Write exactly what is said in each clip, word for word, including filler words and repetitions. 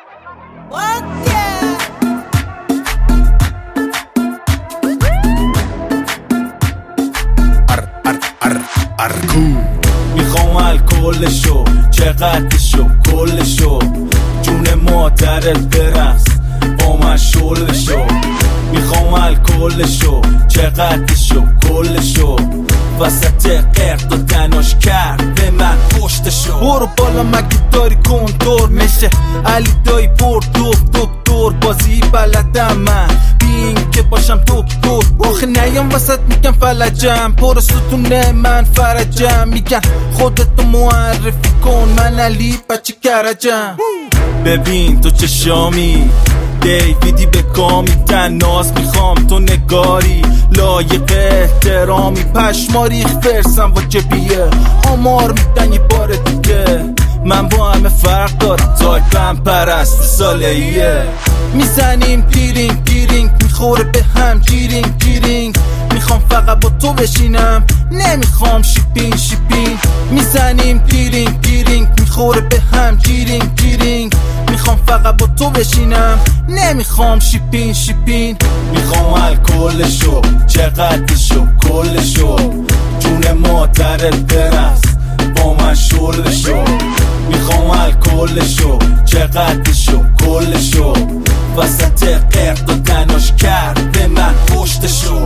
ار ار ار ارکو میخوام الکلشو چقدرشو کلشو جون مادرت برقص با من شلشو میخوام الکلشو چقدرشو کلشو وسط قرد و تناش کرد به من پشتشو برو بالا مگه داری کنتور میشه علی دایی برد دکتر بازی بلدم من بین که باشم دکتر آخه نیام وسط میگن فلجم پر ستونه من فرجم میگن خودتو معرفی کن من علی بچه کرجم ببین تو چه شامی دیویدی به کامی تناز میخوام تو نگاری لایق احترامی پشماریخ فرسم و جبیه آمار میدن یه بار دیگه من با همه فرق دارم تایپم پرست ساله ایه میزنیم گیرینگ گیرینگ میخوره به هم جیرینگ جیرینگ میخوام فقط با تو بشینم نمیخوام شیپین شیپین میزنیم گیرینگ گیرینگ میخوره به هم جیرینگ جیرینگ میخوام فقط با تو بشینم نمیخوام شیپین شیپین میخوام الکلشو چقدرشو کلشو جون مادرت برقص با من شلشو میخوام الکلشو چقدرشو کلشو وسط قرد و تناش کرد به من پشتشو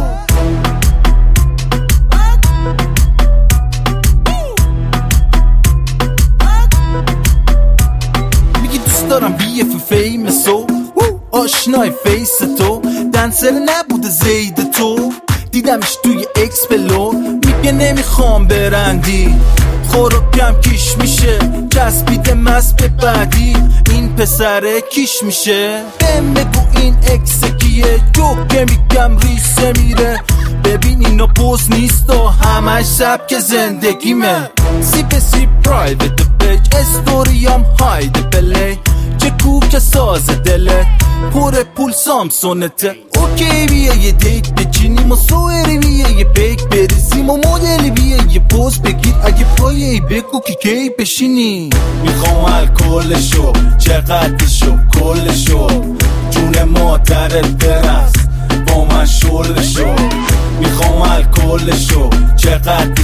میگی دوست دارم بی اف فیمسو آشنای فیس تو دنسر نبوده زید تو دیدمش توی اکس بلو میگه نمیخوام برندی خوراکم کیش میشه چسبیده مست به بعدی این پسره کیش میشه بهم بگو این اکس کیه جوکه میگم ریسه میره ببین اینا پوز نیست و همش سبک زندگیمه سی به سی پرایوت پیج استوریام هاید پلی چه کوک ساز دلت پر پول سامسونته اوکی بیه یه دیت بچینیم و سوئری بیه یه پیک بریزیم و مدلی بیه یه پوز بگیر اگه پایه بگو که کی بشینی میخوام الکلشو چقدرشو کلشو جون مادرت برقص با من شلشو میخوام الکلشو چقدر